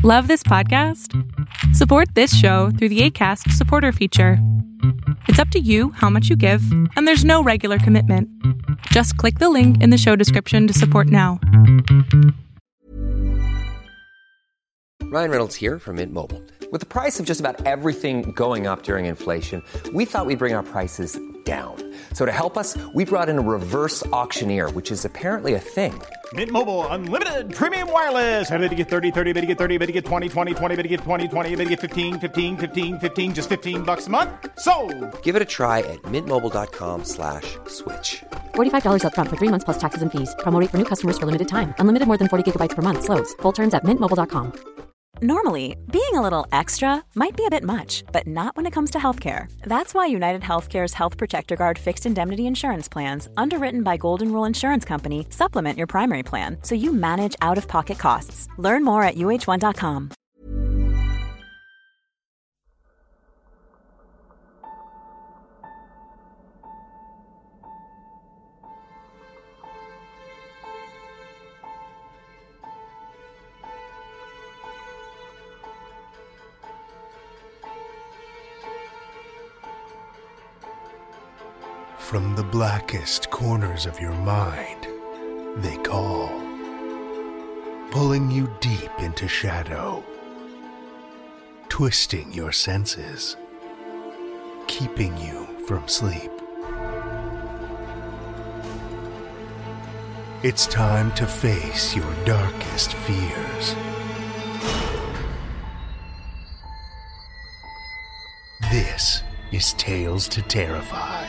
Love this podcast? Support this show through the Acast supporter feature. It's up to you how much you give, and there's no regular commitment. Just click the link in the show description to support now. Ryan Reynolds here from Mint Mobile. With the price of just about everything going up during inflation, we thought we'd bring our prices down. So to help us, we brought in a reverse auctioneer, which is apparently a thing. Mint Mobile Unlimited Premium Wireless. How to get 30, 30, bit to get 30, bit to get 20, 20, 20, bit to get 20, 20, bit to get 15, 15, 15, 15, just $15 a month? Sold! Give it a try at mintmobile.com/switch. $45 up front for 3 months plus taxes and fees. Promo rate for new customers for limited time. Unlimited more than 40 gigabytes per month. Slows full terms at mintmobile.com. Normally, being a little extra might be a bit much, but not when it comes to healthcare. That's why United Healthcare's Health Protector Guard fixed indemnity insurance plans, underwritten by Golden Rule Insurance Company, supplement your primary plan so you manage out-of-pocket costs. Learn more at uh1.com. From the blackest corners of your mind, they call, pulling you deep into shadow, twisting your senses, keeping you from sleep. It's time to face your darkest fears. This is Tales to Terrify.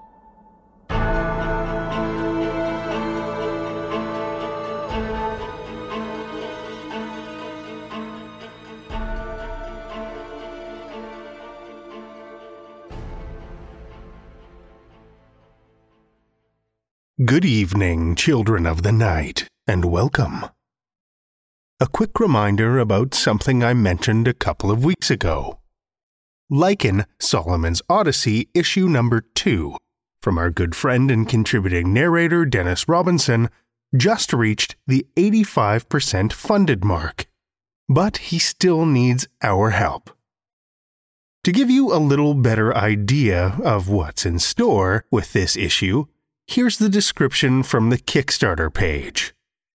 Good evening, children of the night, and welcome. A quick reminder about something I mentioned a couple of weeks ago. Lycan, Solomon's Odyssey, issue number 2, from our good friend and contributing narrator Dennis Robinson, just reached the 85% funded mark. But he still needs our help. To give you a little better idea of what's in store with this issue, here's the description from the Kickstarter page.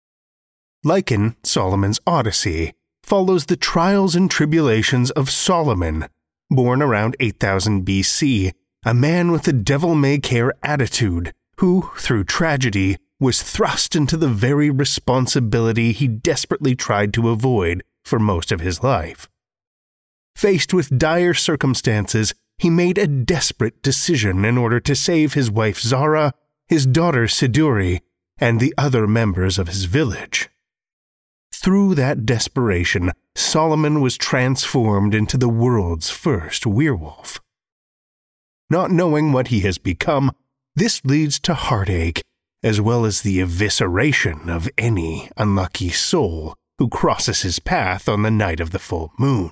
Lycan, Solomon's Odyssey, follows the trials and tribulations of Solomon, born around 8000 BC, a man with a devil-may-care attitude who, through tragedy, was thrust into the very responsibility he desperately tried to avoid for most of his life. Faced with dire circumstances, he made a desperate decision in order to save his wife Zara, his daughter Siduri, and the other members of his village. Through that desperation, Solomon was transformed into the world's first werewolf. Not knowing what he has become, this leads to heartache, as well as the evisceration of any unlucky soul who crosses his path on the night of the full moon.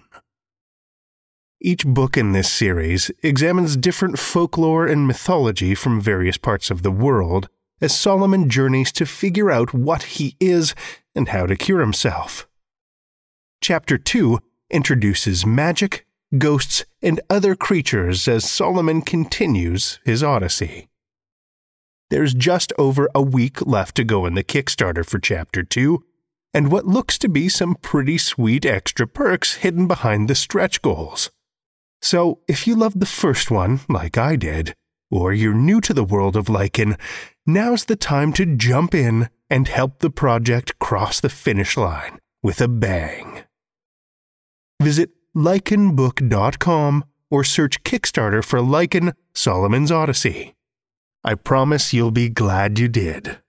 Each book in this series examines different folklore and mythology from various parts of the world as Solomon journeys to figure out what he is and how to cure himself. Chapter 2 introduces magic, ghosts, and other creatures as Solomon continues his odyssey. There's just over a week left to go in the Kickstarter for Chapter 2, and what looks to be some pretty sweet extra perks hidden behind the stretch goals. So, if you loved the first one, like I did, or you're new to the world of Lycan, now's the time to jump in and help the project cross the finish line with a bang. Visit lycanbook.com or search Kickstarter for Lycan, Solomon's Odyssey. I promise you'll be glad you did.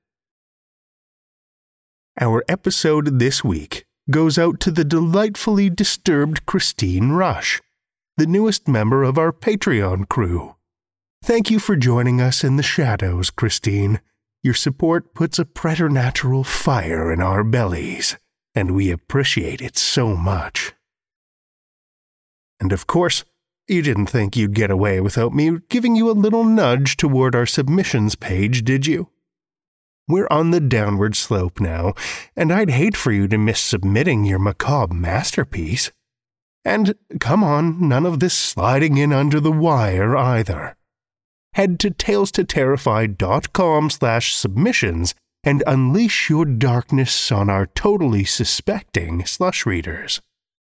Our episode this week goes out to the delightfully disturbed Christine Rush, the newest member of our Patreon crew. Thank you for joining us in the shadows, Christine. Your support puts a preternatural fire in our bellies, and we appreciate it so much. And of course, you didn't think you'd get away without me giving you a little nudge toward our submissions page, did you? We're on the downward slope now, and I'd hate for you to miss submitting your macabre masterpiece. And come on, none of this sliding in under the wire either. Head to talestoterrify.com/submissions and unleash your darkness on our totally suspecting slush readers.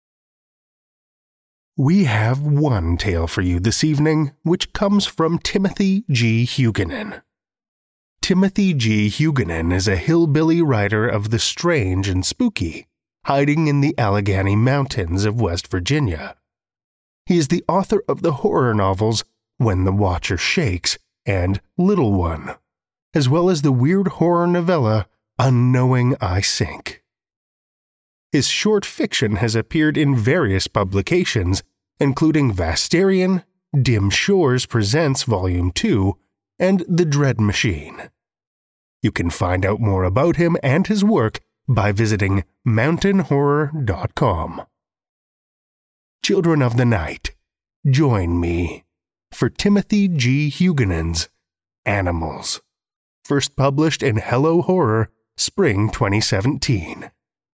We have one tale for you this evening, which comes from Timothy G. Huguenin. Timothy G. Huguenin is a hillbilly writer of the strange and spooky, hiding in the Allegheny Mountains of West Virginia. He is the author of the horror novels When the Watcher Shakes and Little One, as well as the weird horror novella Unknowing I Sink. His short fiction has appeared in various publications, including Vastarian, Dim Shores Presents Volume 2, and The Dread Machine. You can find out more about him and his work by visiting mountainhorror.com. Children of the night, join me for Timothy G. Huguenin's Animals, first published in Hello Horror, Spring 2017.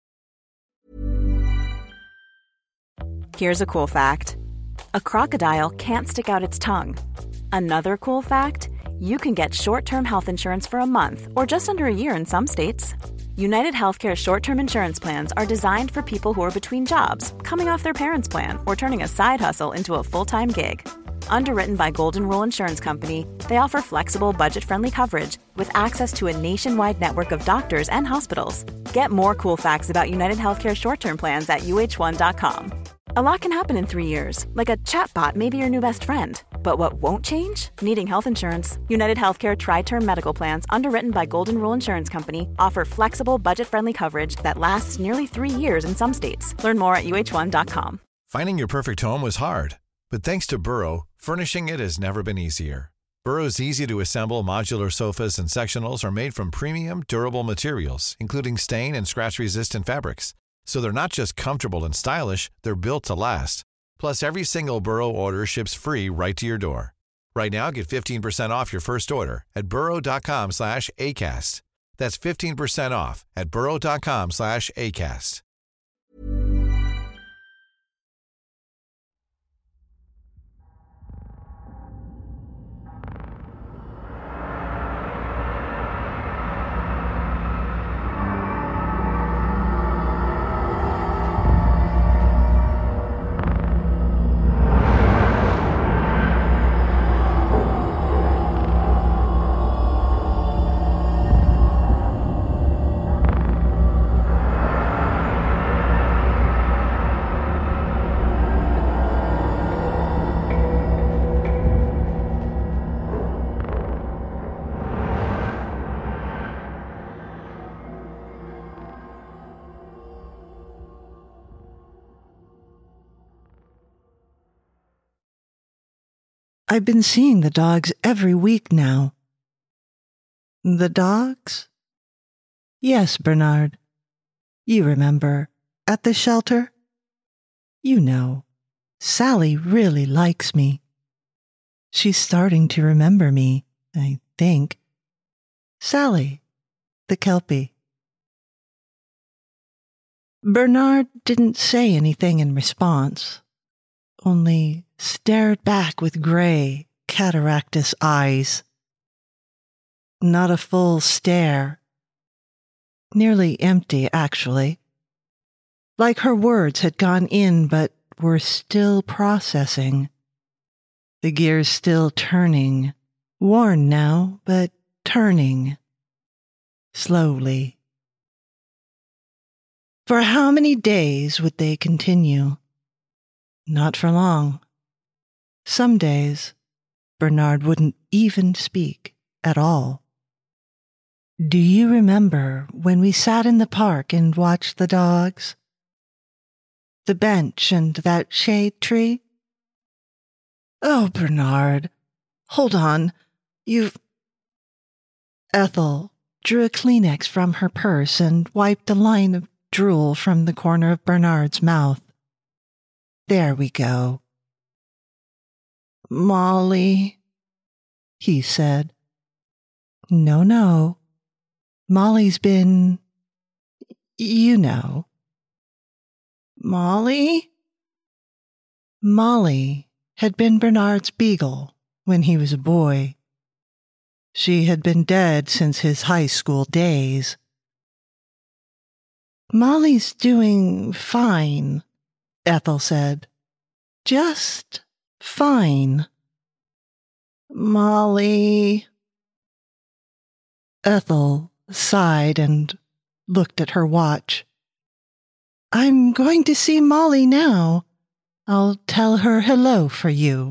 Here's a cool fact. A crocodile can't stick out its tongue. Another cool fact, you can get short-term health insurance for a month or just under a year in some states. United Healthcare short-term insurance plans are designed for people who are between jobs, coming off their parents' plan, or turning a side hustle into a full-time gig. Underwritten by Golden Rule Insurance Company, they offer flexible, budget-friendly coverage with access to a nationwide network of doctors and hospitals. Get more cool facts about United Healthcare short-term plans at uh1.com. A lot can happen in 3 years, like a chatbot may be your new best friend. But what won't change? Needing health insurance. United Healthcare Tri-Term Medical Plans, underwritten by Golden Rule Insurance Company, offer flexible, budget-friendly coverage that lasts nearly 3 years in some states. Learn more at uh1.com. Finding your perfect home was hard, but thanks to Burrow, furnishing it has never been easier. Burrow's easy-to-assemble modular sofas and sectionals are made from premium, durable materials, including stain and scratch-resistant fabrics. So they're not just comfortable and stylish, they're built to last. Plus, every single Burrow order ships free right to your door. Right now, get 15% off your first order at burrow.com/ACAST. That's 15% off at burrow.com/ACAST. I've been seeing the dogs every week now. The dogs? Yes, Bernard. You remember, at the shelter? You know, Sally really likes me. She's starting to remember me, I think. Sally, the Kelpie. Bernard didn't say anything in response, only stared back with gray, cataractous eyes. Not a full stare. Nearly empty, actually. Like her words had gone in but were still processing. The gears still turning. Worn now, but turning. Slowly. For how many days would they continue? Not for long. Some days, Bernard wouldn't even speak at all. Do you remember when we sat in the park and watched the dogs? The bench and that shade tree? Oh, Bernard, hold on. Ethel drew a Kleenex from her purse and wiped a line of drool from the corner of Bernard's mouth. There we go. Molly, he said. No, Molly's been, you know. Molly? Molly had been Bernard's beagle when he was a boy. She had been dead since his high school days. Molly's doing fine, Ethel said. Just fine. Molly. Ethel sighed and looked at her watch. I'm going to see Molly now. I'll tell her hello for you.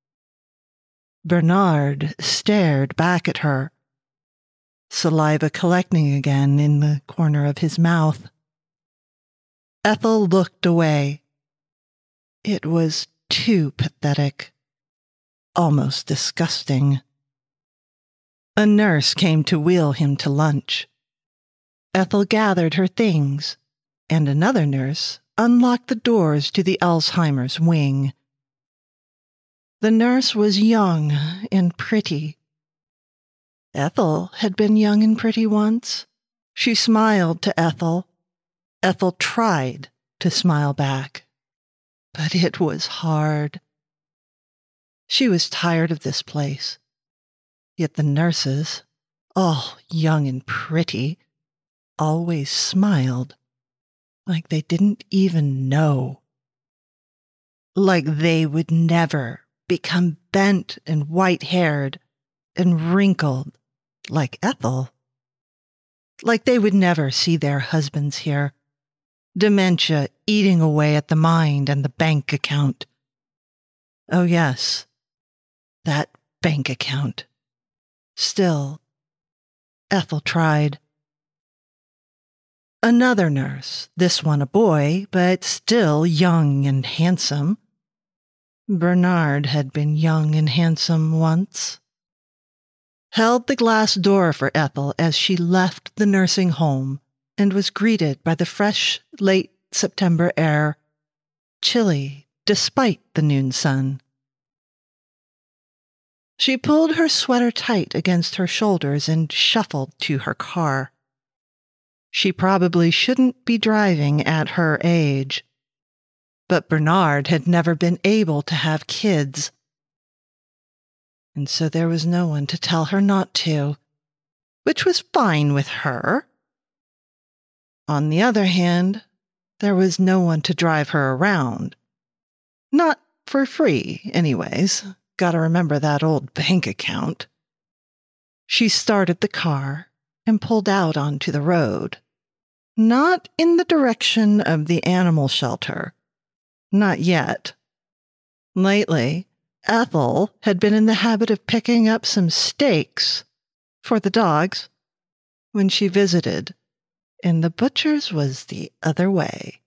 Bernard stared back at her, saliva collecting again in the corner of his mouth. Ethel looked away. It was too pathetic, almost disgusting. A nurse came to wheel him to lunch. Ethel gathered her things, and another nurse unlocked the doors to the Alzheimer's wing. The nurse was young and pretty. Ethel had been young and pretty once. She smiled to Ethel. Ethel tried to smile back, but it was hard. She was tired of this place. Yet the nurses, all young and pretty, always smiled, like they didn't even know. Like they would never become bent and white-haired and wrinkled like Ethel. Like they would never see their husbands here. Dementia eating away at the mind and the bank account. Oh yes, that bank account. Still, Ethel tried. Another nurse, this one a boy, but still young and handsome. Bernard had been young and handsome once. Held the glass door for Ethel as she left the nursing home and was greeted by the fresh, late September air, chilly despite the noon sun. She pulled her sweater tight against her shoulders and shuffled to her car. She probably shouldn't be driving at her age, but Bernard had never been able to have kids. And so there was no one to tell her not to, which was fine with her. On the other hand, there was no one to drive her around. Not for free, anyways. Gotta remember that old bank account. She started the car and pulled out onto the road. Not in the direction of the animal shelter. Not yet. Lately, Ethel had been in the habit of picking up some steaks for the dogs when she visited, and the butcher's was the other way.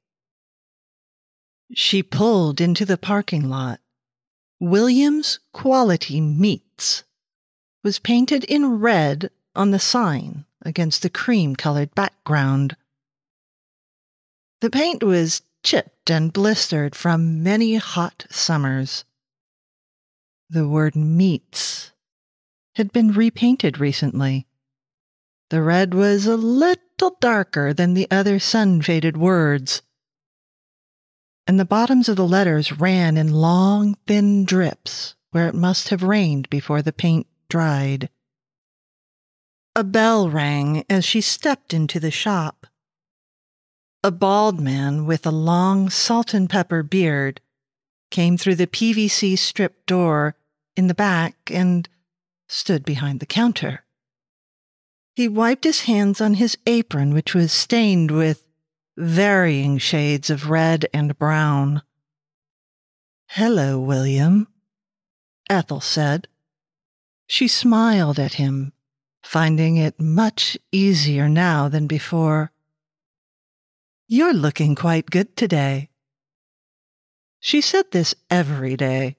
She pulled into the parking lot. Williams Quality Meats was painted in red on the sign against the cream-colored background. The paint was chipped and blistered from many hot summers. The word meats had been repainted recently. The red was a little darker than the other sun-faded words, and the bottoms of the letters ran in long, thin drips where it must have rained before the paint dried. A bell rang as she stepped into the shop. A bald man with a long salt and pepper beard came through the PVC strip door in the back and stood behind the counter. He wiped his hands on his apron, which was stained with varying shades of red and brown. "Hello, William," Ethel said. She smiled at him, finding it much easier now than before. "You're looking quite good today." She said this every day.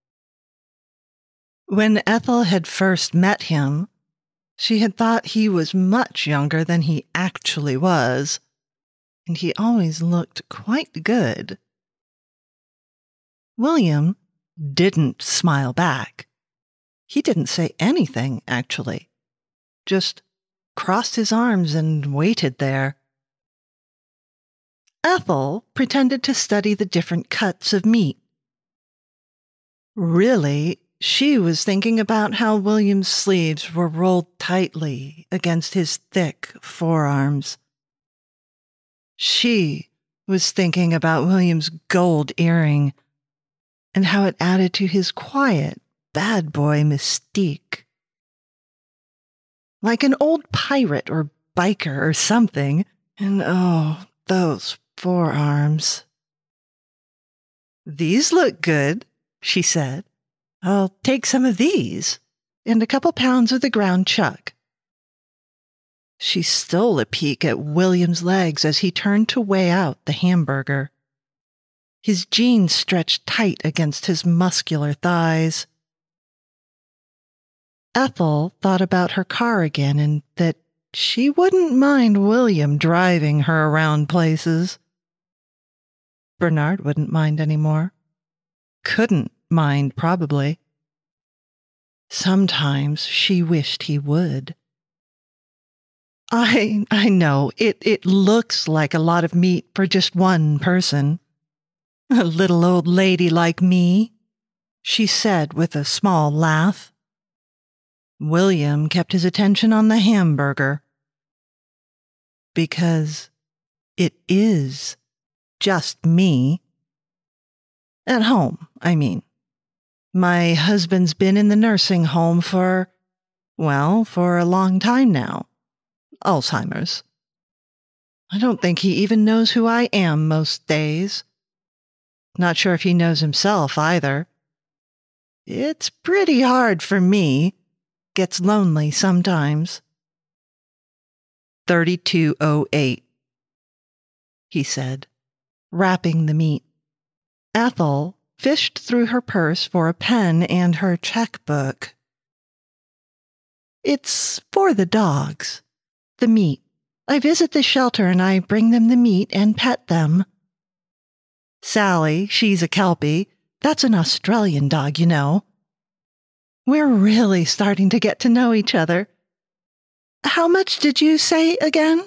When Ethel had first met him, she had thought he was much younger than he actually was, and he always looked quite good. William didn't smile back. He didn't say anything, actually. Just crossed his arms and waited there. Ethel pretended to study the different cuts of meat. Really, she was thinking about how William's sleeves were rolled tightly against his thick forearms. She was thinking about William's gold earring and how it added to his quiet, bad boy mystique. Like an old pirate or biker or something, and oh, those forearms. "These look good," she said. "I'll take some of these and a couple pounds of the ground chuck." She stole a peek at William's legs as he turned to weigh out the hamburger. His jeans stretched tight against his muscular thighs. Ethel thought about her car again and that she wouldn't mind William driving her around places. Bernard wouldn't mind anymore. Couldn't mind, probably. Sometimes she wished he would. I know, it looks like a lot of meat for just one person. "A little old lady like me," she said with a small laugh. William kept his attention on the hamburger. Because it is just me. At home, I mean. My husband's been in the nursing home for a long time now. Alzheimer's. I don't think he even knows who I am most days. Not sure if he knows himself either. It's pretty hard for me. Gets lonely sometimes. 3208, he said, wrapping the meat. Ethel fished through her purse for a pen and her checkbook. "It's for the dogs. The meat. I visit the shelter and I bring them the meat and pet them. Sally, she's a Kelpie. That's an Australian dog, you know. We're really starting to get to know each other. How much did you say again?"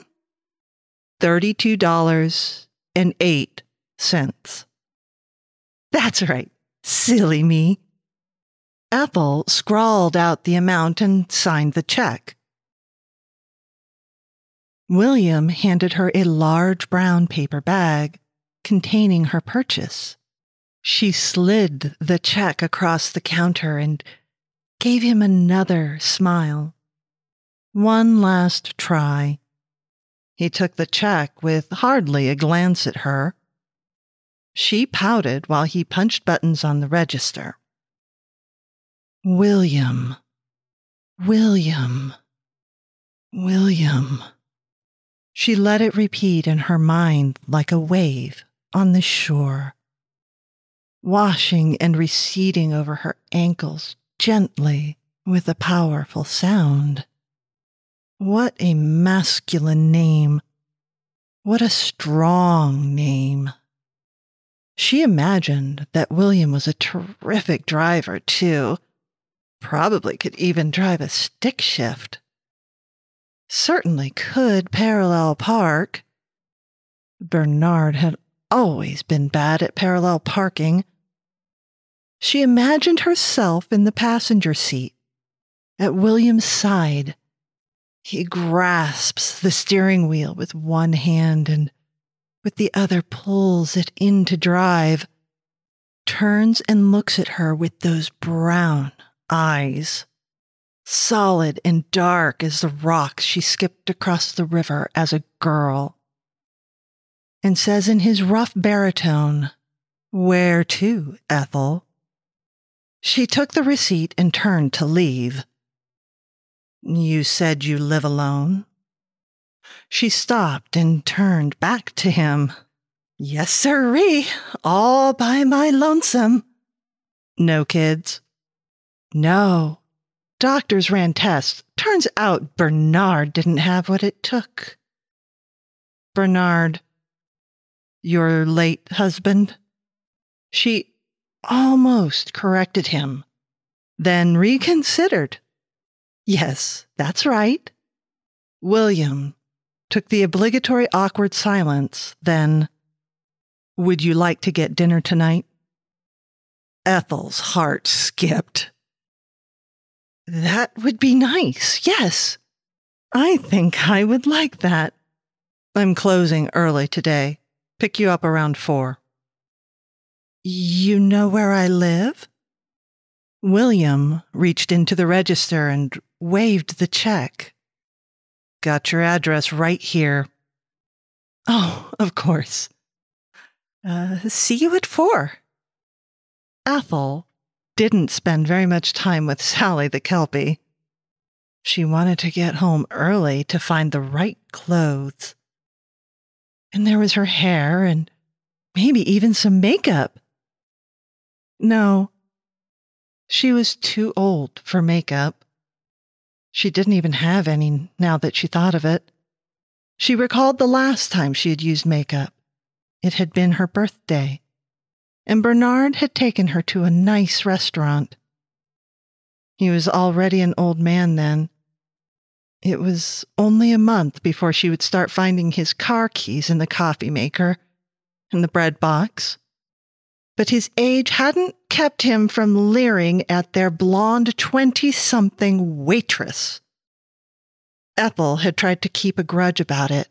$32.08. That's right. Silly me. Ethel scrawled out the amount and signed the check. William handed her a large brown paper bag containing her purchase. She slid the check across the counter and gave him another smile. One last try. He took the check with hardly a glance at her. She pouted while he punched buttons on the register. William. William. William. She let it repeat in her mind like a wave on the shore, washing and receding over her ankles gently with a powerful sound. What a masculine name. What a strong name. She imagined that William was a terrific driver, too. Probably could even drive a stick shift. Certainly could parallel park. Bernard had always been bad at parallel parking. She imagined herself in the passenger seat, at William's side. He grasps the steering wheel with one hand and with the other pulls it into drive, turns and looks at her with those brown eyes, solid and dark as the rocks she skipped across the river as a girl, and says in his rough baritone, "Where to, Ethel?" She took the receipt and turned to leave. "You said you live alone?" She stopped and turned back to him. "Yes, sirree, all by my lonesome." "No kids?" "No. Doctors ran tests. Turns out Bernard didn't have what it took." "Bernard, your late husband?" She almost corrected him, then reconsidered. "Yes, that's right." William took the obligatory awkward silence, then, "Would you like to get dinner tonight?" Ethel's heart skipped. "That would be nice, yes. I think I would like that. I'm closing early today. Pick you up around 4. You know where I live?" William reached into the register and waved the check. "Got your address right here." "Oh, of course. See you at 4. Ethel didn't spend very much time with Sally the Kelpie. She wanted to get home early to find the right clothes. And there was her hair and maybe even some makeup. No, she was too old for makeup. She didn't even have any now that she thought of it. She recalled the last time she had used makeup. It had been her birthday, and Bernard had taken her to a nice restaurant. He was already an old man then. It was only a month before she would start finding his car keys in the coffee maker and the bread box. But his age hadn't kept him from leering at their blonde 20-something waitress. Ethel had tried to keep a grudge about it.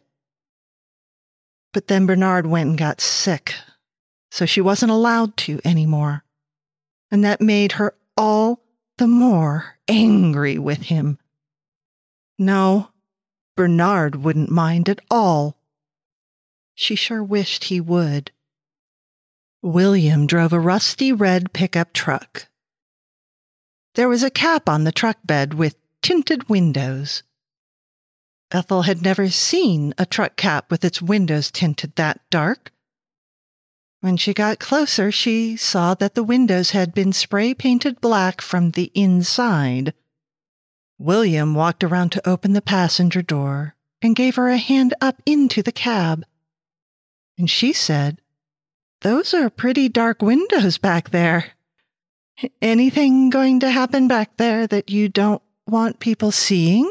But then Bernard went and got sick, so she wasn't allowed to anymore. And that made her all the more angry with him. No, Bernard wouldn't mind at all. She sure wished he would. William drove a rusty red pickup truck. There was a cap on the truck bed with tinted windows. Ethel had never seen a truck cap with its windows tinted that dark. When she got closer, she saw that the windows had been spray-painted black from the inside. William walked around to open the passenger door and gave her a hand up into the cab. And she said, "Those are pretty dark windows back there. Anything going to happen back there that you don't want people seeing?"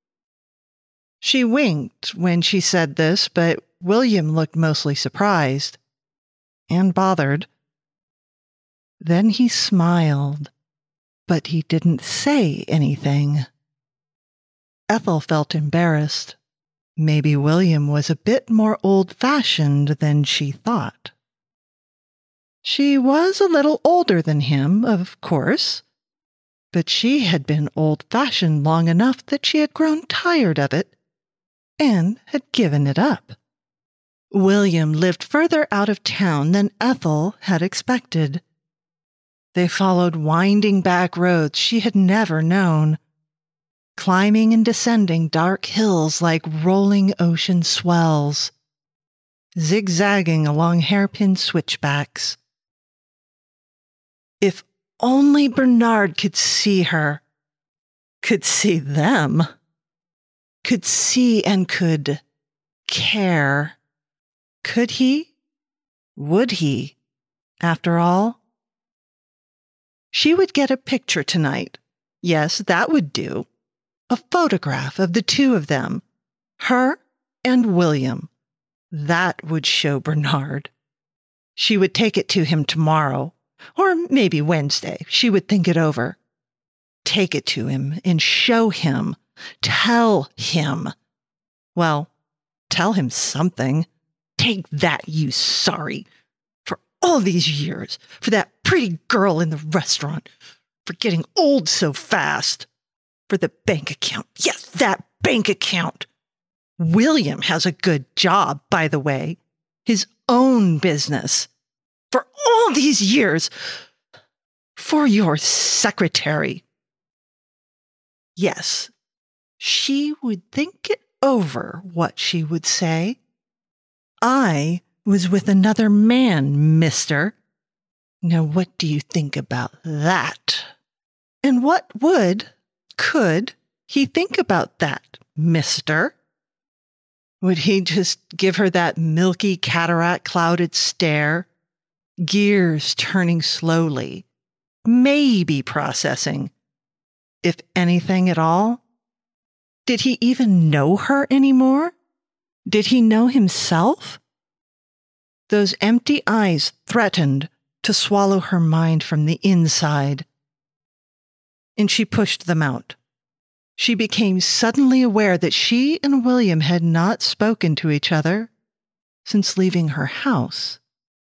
She winked when she said this, but William looked mostly surprised and bothered. Then he smiled, but he didn't say anything. Ethel felt embarrassed. Maybe William was a bit more old-fashioned than she thought. She was a little older than him, of course, but she had been old-fashioned long enough that she had grown tired of it and had given it up. William lived further out of town than Ethel had expected. They followed winding back roads she had never known, climbing and descending dark hills like rolling ocean swells, zigzagging along hairpin switchbacks. If only Bernard could see her, could see them, could see and could care. Could he? Would he? After all? She would get a picture tonight. Yes, that would do. A photograph of the two of them, her and William. That would show Bernard. She would take it to him tomorrow, or maybe Wednesday. She would think it over. Take it to him and show him. Tell him. Well, tell him something. Take that, you sorry. For all these years, for that pretty girl in the restaurant, for getting old so fast, for the bank account. Yes, that bank account. William has a good job, by the way. His own business. For all these years, for your secretary. Yes, she would think it over what she would say. I was with another man, mister. Now what do you think about that? And what could he think about that, mister? Would he just give her that milky cataract-clouded stare? Gears turning slowly, maybe processing, if anything at all? Did he even know her anymore? Did he know himself? Those empty eyes threatened to swallow her mind from the inside. And she pushed them out. She became suddenly aware that she and William had not spoken to each other since leaving her house.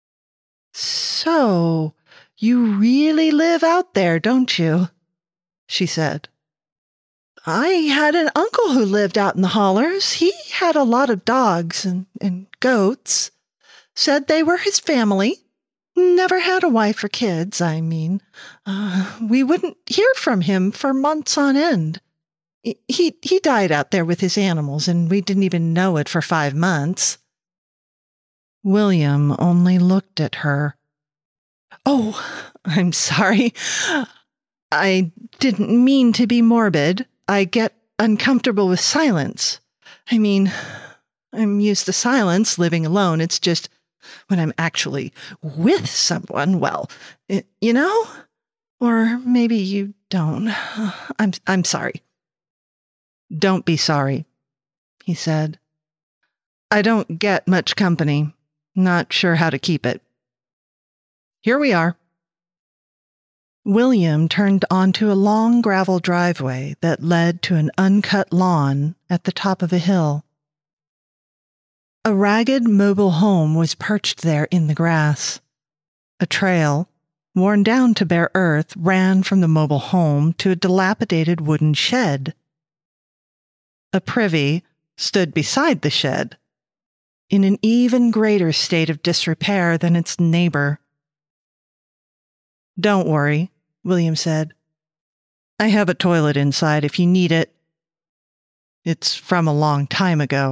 "So, you really live out there, don't you?" she said. "I had an uncle who lived out in the hollers. He had a lot of dogs and goats. Said they were his family. Never had a wife or kids, I mean. We wouldn't hear from him for months on end. He died out there with his animals, and we didn't even know it for 5 months." William only looked at her. "Oh, I'm sorry. I didn't mean to be morbid. I get uncomfortable with silence. I mean, I'm used to silence, living alone. It's just when I'm actually with someone, well, you know? Or maybe you don't. I'm sorry." "Don't be sorry," he said. "I don't get much company. Not sure how to keep it. Here we are." William turned onto a long gravel driveway that led to an uncut lawn at the top of a hill. A ragged mobile home was perched there in the grass. A trail, worn down to bare earth, ran from the mobile home to a dilapidated wooden shed. A privy stood beside the shed, in an even greater state of disrepair than its neighbor. "Don't worry," William said. "I have a toilet inside if you need it. It's from a long time ago."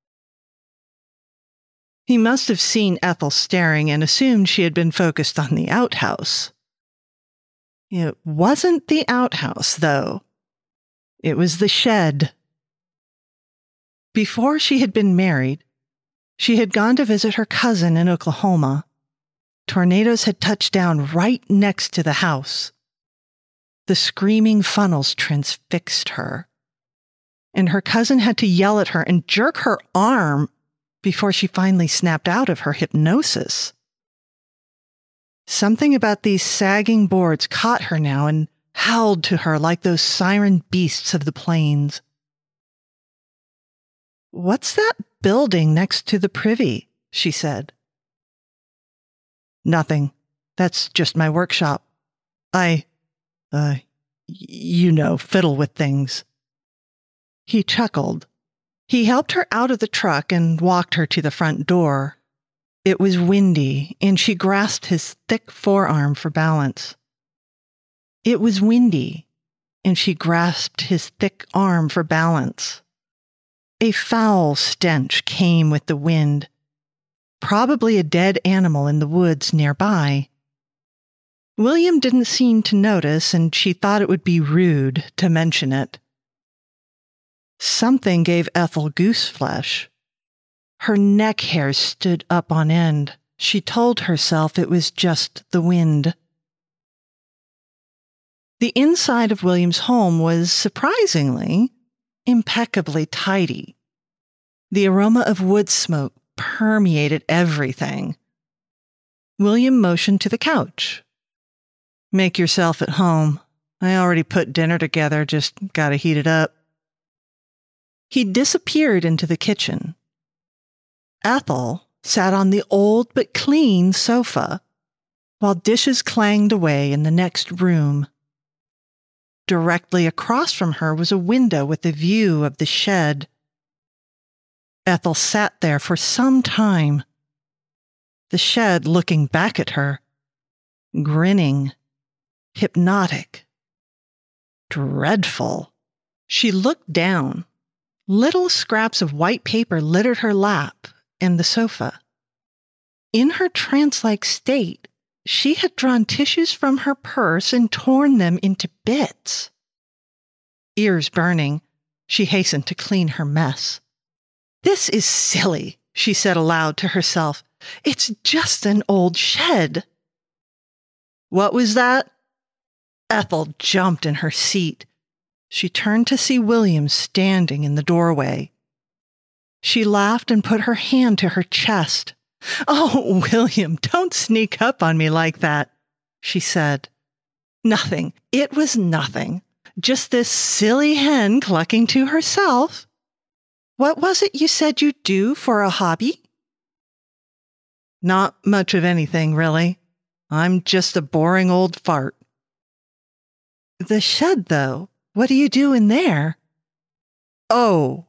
He must have seen Ethel staring and assumed she had been focused on the outhouse. It wasn't the outhouse, though. It was the shed. Before she had been married, she had gone to visit her cousin in Oklahoma. Tornadoes had touched down right next to the house. The screaming funnels transfixed her, and her cousin had to yell at her and jerk her arm before she finally snapped out of her hypnosis. Something about these sagging boards caught her now and howled to her like those siren beasts of the plains. "What's that building next to the privy?" she said. "Nothing. That's just my workshop. Fiddle with things." He chuckled. He helped her out of the truck and walked her to the front door. It was windy, and she grasped his thick forearm for balance. It was windy, and she grasped his thick arm for balance. A foul stench came with the wind, probably a dead animal in the woods nearby. William didn't seem to notice, and she thought it would be rude to mention it. Something gave Ethel gooseflesh. Her neck hairs stood up on end. She told herself it was just the wind. The inside of William's home was surprisingly, impeccably tidy. The aroma of wood smoke permeated everything. William motioned to the couch. "Make yourself at home. I already put dinner together, just gotta heat it up." He disappeared into the kitchen. Ethel sat on the old but clean sofa, while dishes clanged away in the next room. Directly across from her was a window with a view of the shed. Ethel sat there for some time, the shed looking back at her, grinning, hypnotic, dreadful. She looked down. Little scraps of white paper littered her lap and the sofa. In her trance-like state, she had drawn tissues from her purse and torn them into bits. Ears burning, she hastened to clean her mess. "This is silly," she said aloud to herself. "It's just an old shed." "What was that?" Ethel jumped in her seat. She turned to see William standing in the doorway. She laughed and put her hand to her chest. "Oh, William, don't sneak up on me like that," she said. "Nothing. It was nothing. Just this silly hen clucking to herself. What was it you said you'd do for a hobby?" "Not much of anything, really. I'm just a boring old fart." "The shed, though. What do you do in there?" "Oh,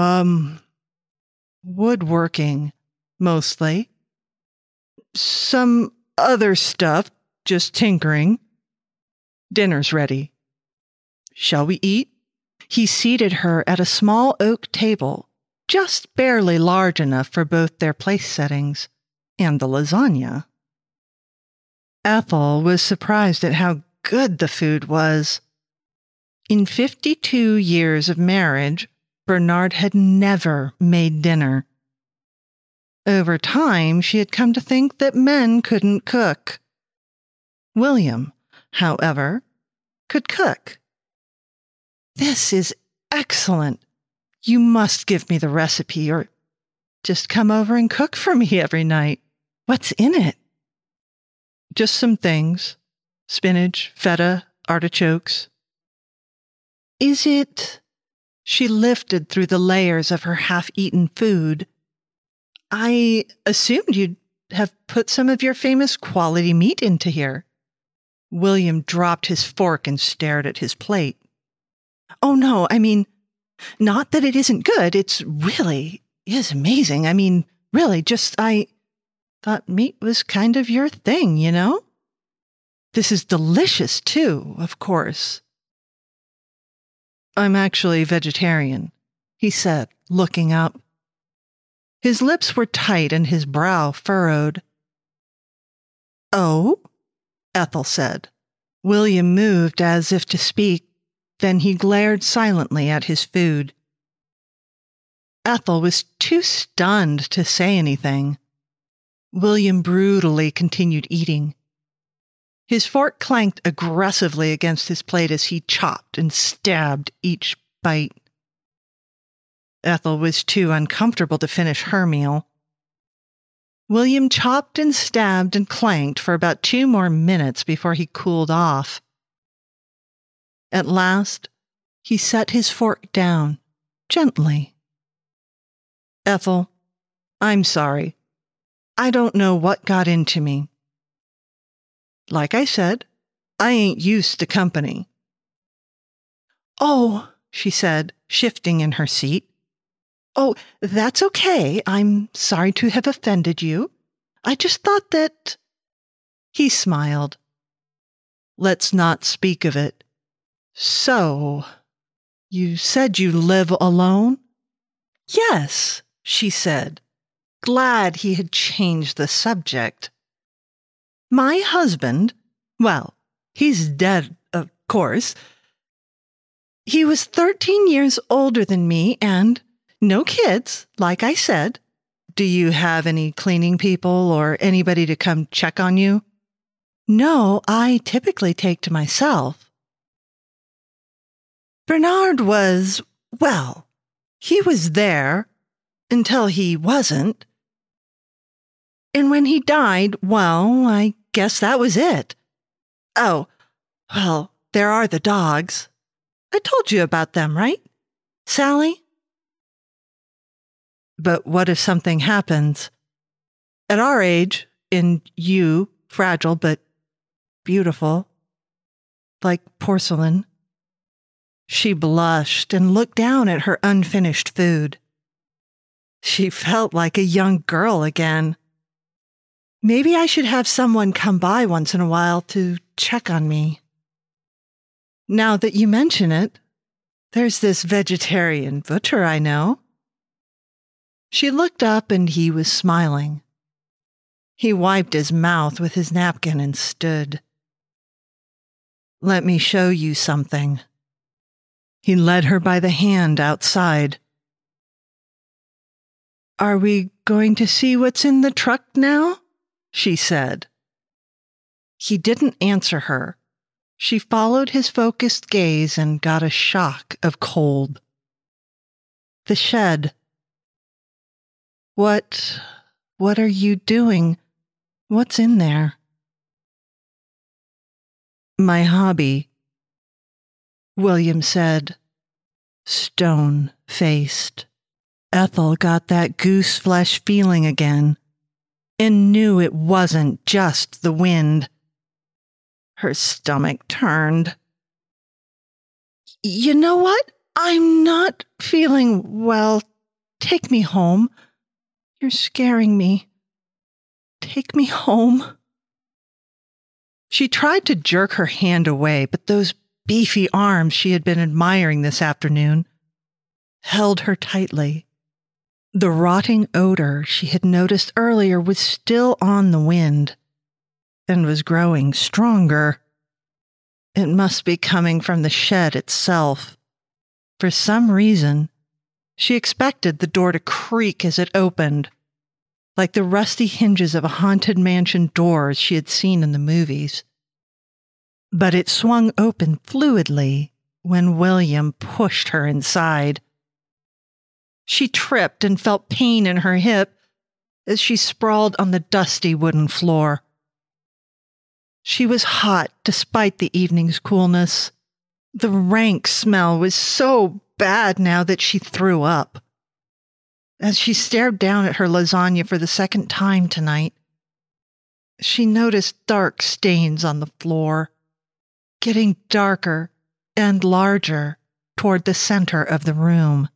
woodworking, mostly. Some other stuff, just tinkering. Dinner's ready. Shall we eat?" He seated her at a small oak table, just barely large enough for both their place settings and the lasagna. Ethel was surprised at how good the food was. In 52 years of marriage, Bernard had never made dinner. Over time, she had come to think that men couldn't cook. William, however, could cook. "This is excellent. You must give me the recipe, or just come over and cook for me every night. What's in it?" "Just some things. Spinach, feta, artichokes." "Is it—" She lifted through the layers of her half-eaten food. "I assumed you'd have put some of your famous quality meat into here." William dropped his fork and stared at his plate. "Oh, no, I mean, not that it isn't good. It's really is amazing. I mean, really, just I thought meat was kind of your thing, you know? This is delicious, too, of course." "I'm actually vegetarian," he said, looking up. His lips were tight and his brow furrowed. "Oh?" Ethel said. William moved as if to speak, then he glared silently at his food. Ethel was too stunned to say anything. William brutally continued eating. His fork clanked aggressively against his plate as he chopped and stabbed each bite. Ethel was too uncomfortable to finish her meal. William chopped and stabbed and clanked for about 2 more minutes before he cooled off. At last, he set his fork down, gently. "Ethel, I'm sorry. I don't know what got into me. Like I said, I ain't used to company." "Oh," she said, shifting in her seat. "Oh, that's okay. I'm sorry to have offended you. I just thought that—" He smiled. "Let's not speak of it. So, you said you live alone?" "Yes," she said, glad he had changed the subject. "My husband, well, he's dead, of course. He was 13 years older than me and no kids, like I said." "Do you have any cleaning people or anybody to come check on you?" "No, I typically take to myself." Bernard was, well, he was there until he wasn't. And when he died, well, I guess that was it. Oh, well, there are the dogs. I told you about them, right, Sally? But what if something happens? At our age, and you, fragile but beautiful, like porcelain. She blushed and looked down at her unfinished food. She felt like a young girl again. Maybe I should have someone come by once in a while to check on me. Now that you mention it, there's this vegetarian butcher I know. She looked up and he was smiling. He wiped his mouth with his napkin and stood. "Let me show you something." He led her by the hand outside. "Are we going to see what's in the truck now?" she said. He didn't answer her, She followed his focused gaze and got a shock of cold. The shed. What are you doing? What's in there? My hobby, William said, stone-faced. Ethel got that goose flesh feeling again and knew it wasn't just the wind. Her stomach turned. You know what? I'm not feeling well. Take me home. You're scaring me. Take me home. She tried to jerk her hand away, but those beefy arms she had been admiring this afternoon held her tightly. The rotting odor she had noticed earlier was still on the wind and was growing stronger. It must be coming from the shed itself. For some reason, she expected the door to creak as it opened, like the rusty hinges of a haunted mansion doors she had seen in the movies. But it swung open fluidly when William pushed her inside. She tripped and felt pain in her hip as she sprawled on the dusty wooden floor. She was hot despite the evening's coolness. The rank smell was so bad now that she threw up. As she stared down at her lasagna for the second time tonight, she noticed dark stains on the floor, getting darker and larger toward the center of the room.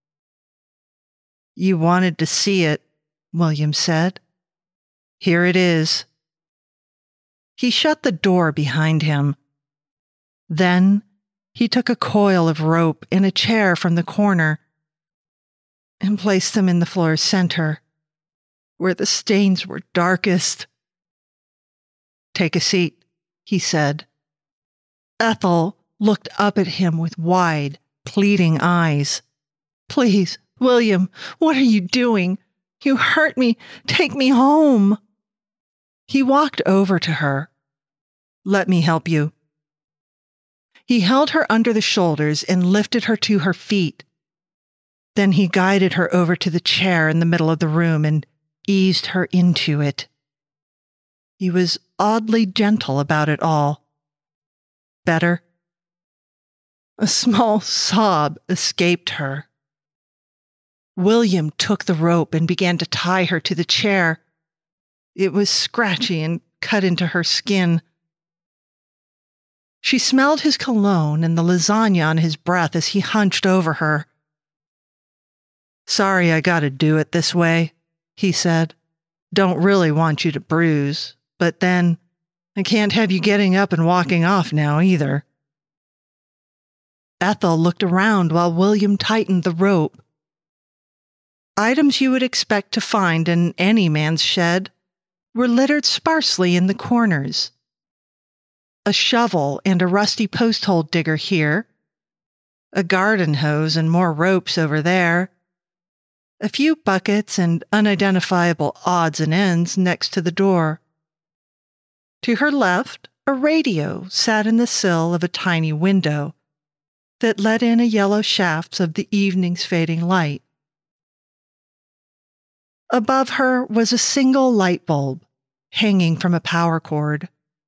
You wanted to see it, William said. Here it is. He shut the door behind him. Then he took a coil of rope and a chair from the corner and placed them in the floor's center, where the stains were darkest. Take a seat, he said. Ethel looked up at him with wide, pleading eyes. Please, William, what are you doing? You hurt me. Take me home. He walked over to her. Let me help you. He held her under the shoulders and lifted her to her feet. Then he guided her over to the chair in the middle of the room and eased her into it. He was oddly gentle about it all. Better? A small sob escaped her. William took the rope and began to tie her to the chair. It was scratchy and cut into her skin. She smelled his cologne and the lasagna on his breath as he hunched over her. Sorry I gotta do it this way, he said. Don't really want you to bruise, but then I can't have you getting up and walking off now either. Ethel looked around while William tightened the rope. Items you would expect to find in any man's shed were littered sparsely in the corners. A shovel and a rusty post-hole digger here, a garden hose and more ropes over there, a few buckets and unidentifiable odds and ends next to the door. To her left, a radio sat in the sill of a tiny window that let in a yellow shafts of the evening's fading light. Above her was a single light bulb hanging from a power cord.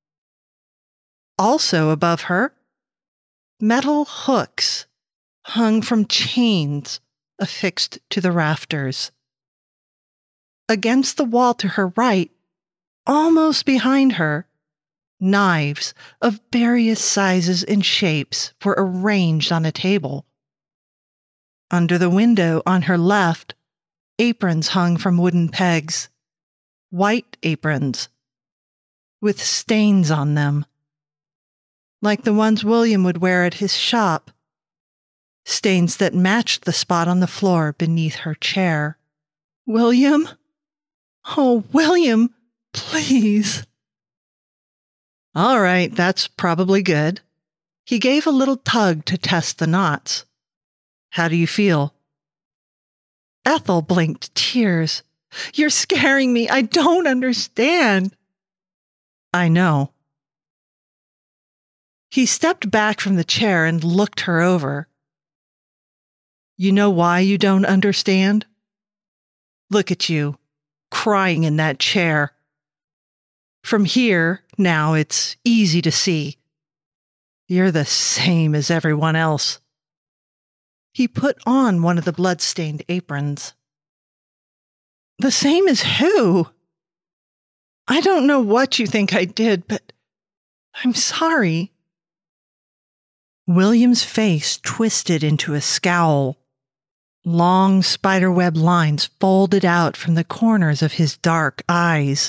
Also above her, metal hooks hung from chains affixed to the rafters. Against the wall to her right, almost behind her, knives of various sizes and shapes were arranged on a table. Under the window on her left, aprons hung from wooden pegs, white aprons, with stains on them, like the ones William would wear at his shop, stains that matched the spot on the floor beneath her chair. William? Oh, William, please. All right, that's probably good. He gave a little tug to test the knots. How do you feel? Ethel blinked tears. You're scaring me. I don't understand. I know. He stepped back from the chair and looked her over. You know why you don't understand? Look at you, crying in that chair. From here, now it's easy to see. You're the same as everyone else. He put on one of the blood-stained aprons. The same as who? I don't know what you think I did, but I'm sorry. William's face twisted into a scowl. Long spiderweb lines folded out from the corners of his dark eyes.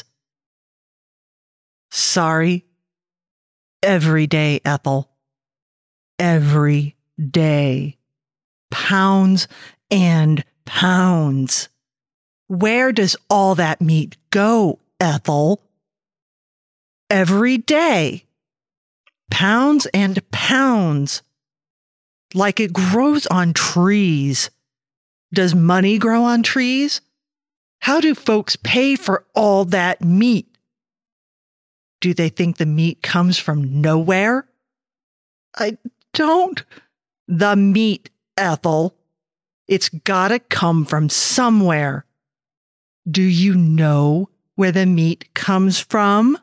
Sorry. Every day, Ethel. Every day. Pounds and pounds. Where does all that meat go, Ethel? Every day. Pounds and pounds. Like it grows on trees. Does money grow on trees? How do folks pay for all that meat? Do they think the meat comes from nowhere? I don't. The meat, Ethel. It's gotta come from somewhere. Do you know where the meat comes from?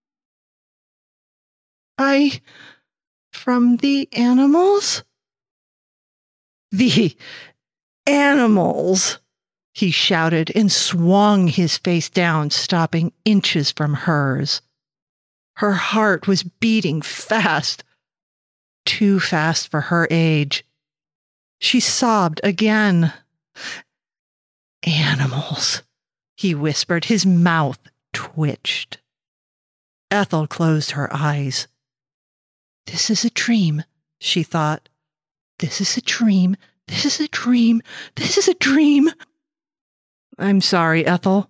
From the animals? The animals, he shouted and swung his face down, stopping inches from hers. Her heart was beating fast, too fast for her age. She sobbed again. Animals, he whispered. His mouth twitched. Ethel closed her eyes. This is a dream, she thought. This is a dream. This is a dream. This is a dream. I'm sorry, Ethel.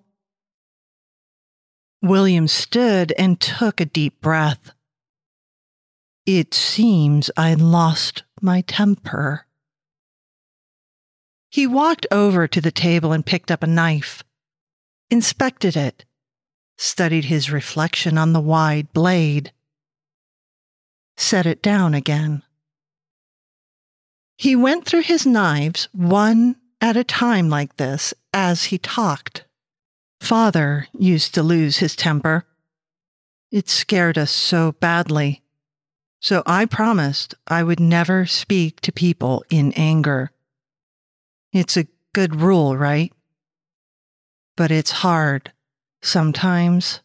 William stood and took a deep breath. It seems I lost my temper. He walked over to the table and picked up a knife, inspected it, studied his reflection on the wide blade, set it down again. He went through his knives one at a time like this as he talked. Father used to lose his temper. It scared us so badly. So I promised I would never speak to people in anger. It's a good rule, right? But it's hard. Sometimes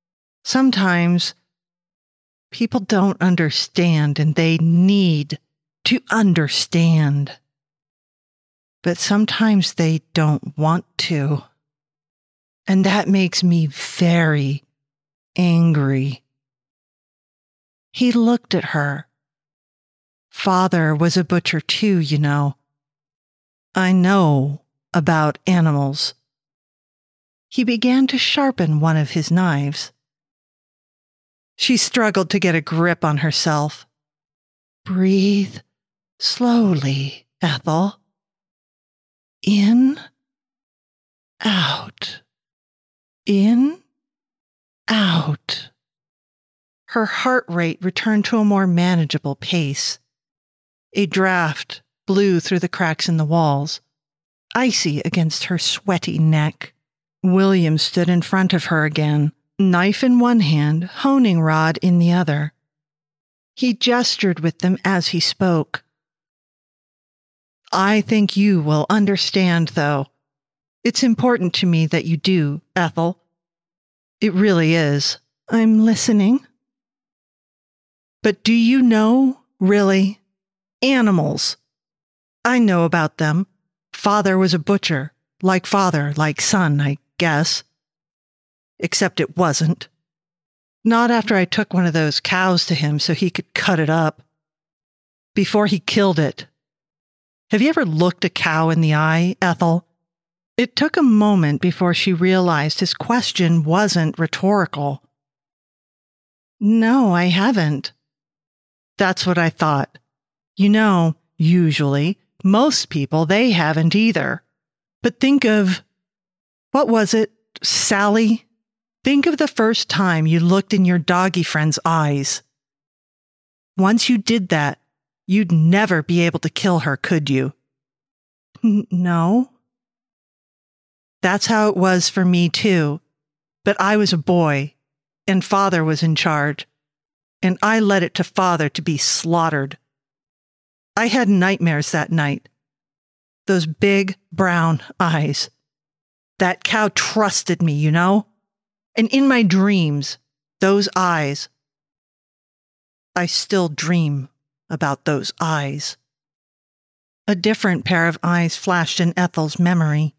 people don't understand, and they need to understand. But sometimes they don't want to. And that makes me very angry. He looked at her. Father was a butcher too, you know. I know about animals. He began to sharpen one of his knives. She struggled to get a grip on herself. Breathe slowly, Ethel. In, out. In, out. Her heart rate returned to a more manageable pace. A draft blew through the cracks in the walls, icy against her sweaty neck. William stood in front of her again, knife in one hand, honing rod in the other. He gestured with them as he spoke. I think you will understand, though. It's important to me that you do, Ethel. It really is. I'm listening. But do you know, really, animals? I know about them. Father was a butcher. Like father, like son, I guess. Except it wasn't. Not after I took one of those cows to him so he could cut it up. Before he killed it. Have you ever looked a cow in the eye, Ethel? It took a moment before she realized his question wasn't rhetorical. No, I haven't. That's what I thought. You know, usually, most people, they haven't either. But think of, what was it, Sally? Think of the first time you looked in your doggy friend's eyes. Once you did that, you'd never be able to kill her, could you? No. That's how it was for me, too. But I was a boy, and Father was in charge, and I led it to Father to be slaughtered. I had nightmares that night. Those big, brown eyes. That cow trusted me, you know? And in my dreams, those eyes. I still dream about those eyes. A different pair of eyes flashed in Ethel's memory.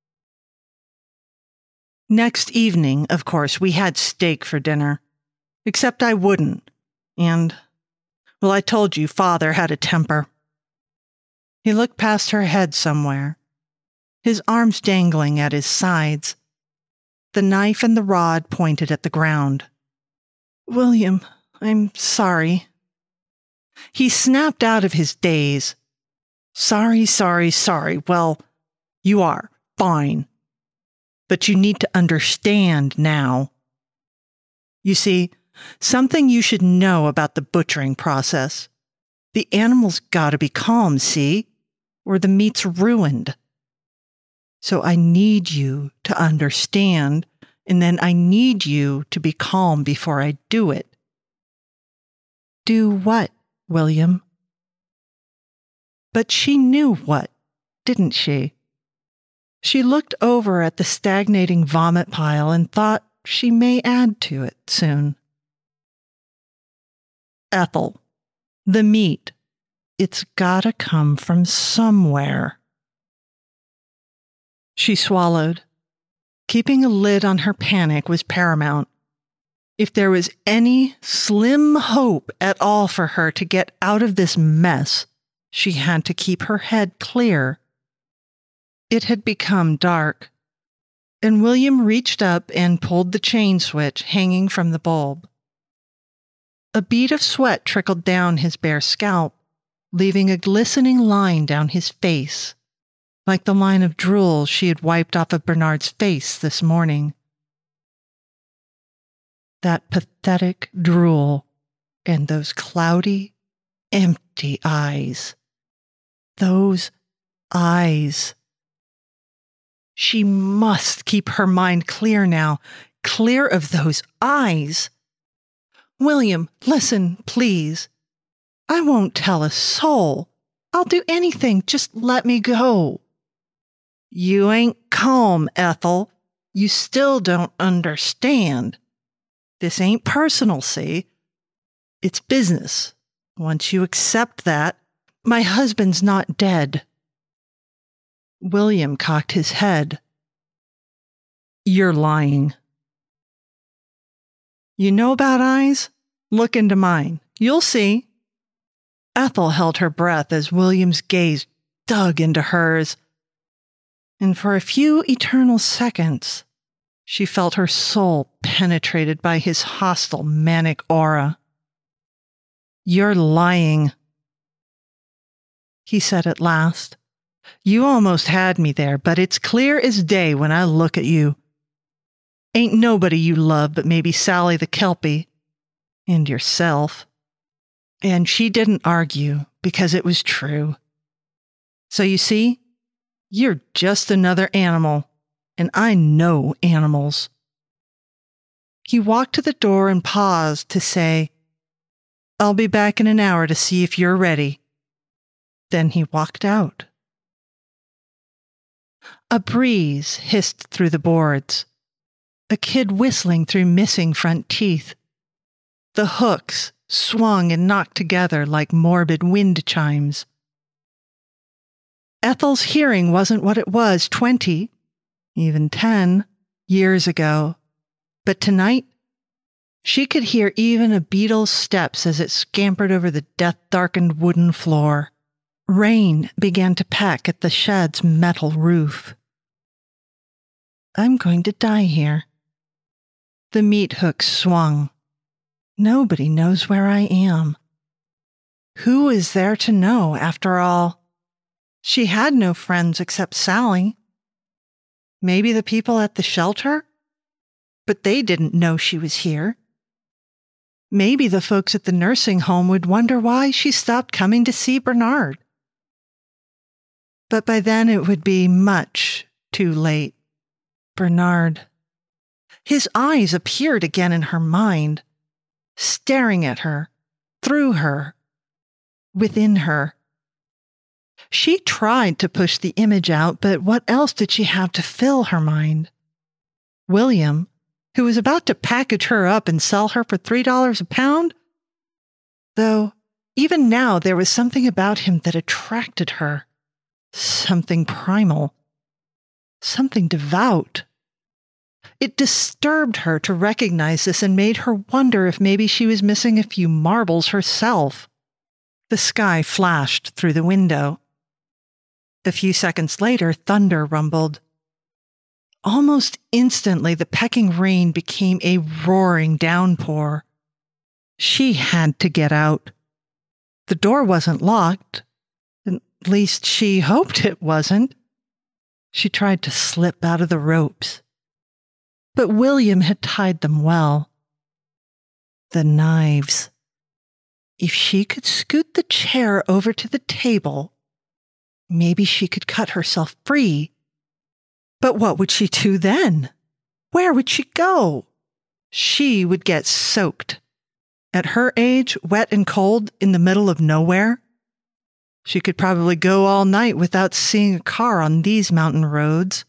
Next evening, of course, we had steak for dinner. Except I wouldn't. And, well, I told you, Father had a temper. He looked past her head somewhere, his arms dangling at his sides, the knife and the rod pointed at the ground. William, I'm sorry. He snapped out of his daze. Sorry. Well, you are. Fine. But you need to understand now. You see, something you should know about the butchering process. The animal's gotta be calm, see? Or the meat's ruined. So I need you to understand, and then I need you to be calm before I do it. Do what, William? But she knew what, didn't she? She looked over at the stagnating vomit pile and thought she may add to it soon. Ethel, the meat, it's gotta come from somewhere. She swallowed. Keeping a lid on her panic was paramount. If there was any slim hope at all for her to get out of this mess, she had to keep her head clear. It had become dark, and William reached up and pulled the chain switch hanging from the bulb. A bead of sweat trickled down his bare scalp, leaving a glistening line down his face, like the line of drool she had wiped off of Bernard's face this morning. That pathetic drool and those cloudy, empty eyes. Those eyes. She must keep her mind clear now, clear of those eyes. William, listen, please. I won't tell a soul. I'll do anything. Just let me go. You ain't calm, Ethel. You still don't understand. This ain't personal, see? It's business. Once you accept that, my husband's not dead. William cocked his head. You're lying. You know about eyes? Look into mine. You'll see. Ethel held her breath as William's gaze dug into hers, and for a few eternal seconds, she felt her soul penetrated by his hostile, manic aura. You're lying, he said at last. You almost had me there, but it's clear as day when I look at you. Ain't nobody you love but maybe Sally the Kelpie, and yourself. And she didn't argue because it was true. So you see, you're just another animal, and I know animals. He walked to the door and paused to say, I'll be back in an hour to see if you're ready. Then he walked out. A breeze hissed through the boards. A kid whistling through missing front teeth. The hooks swung and knocked together like morbid wind chimes. Ethel's hearing wasn't what it was 20, even 10, years ago, but tonight she could hear even a beetle's steps as it scampered over the death-darkened wooden floor. Rain began to peck at the shed's metal roof. I'm going to die here. The meat hook swung. Nobody knows where I am. Who is there to know, after all? She had no friends except Sally. Maybe the people at the shelter? But they didn't know she was here. Maybe the folks at the nursing home would wonder why she stopped coming to see Bernard. But by then it would be much too late. Bernard. His eyes appeared again in her mind, staring at her, through her, within her. She tried to push the image out, but what else did she have to fill her mind? William, who was about to package her up and sell her for $3 a pound? Though, even now there was something about him that attracted her. Something primal. Something devout. It disturbed her to recognize this and made her wonder if maybe she was missing a few marbles herself. The sky flashed through the window. A few seconds later, thunder rumbled. Almost instantly, the pecking rain became a roaring downpour. She had to get out. The door wasn't locked. At least she hoped it wasn't. She tried to slip out of the ropes. But William had tied them well. The knives. If she could scoot the chair over to the table, maybe she could cut herself free. But what would she do then? Where would she go? She would get soaked. At her age, wet and cold, in the middle of nowhere. She could probably go all night without seeing a car on these mountain roads.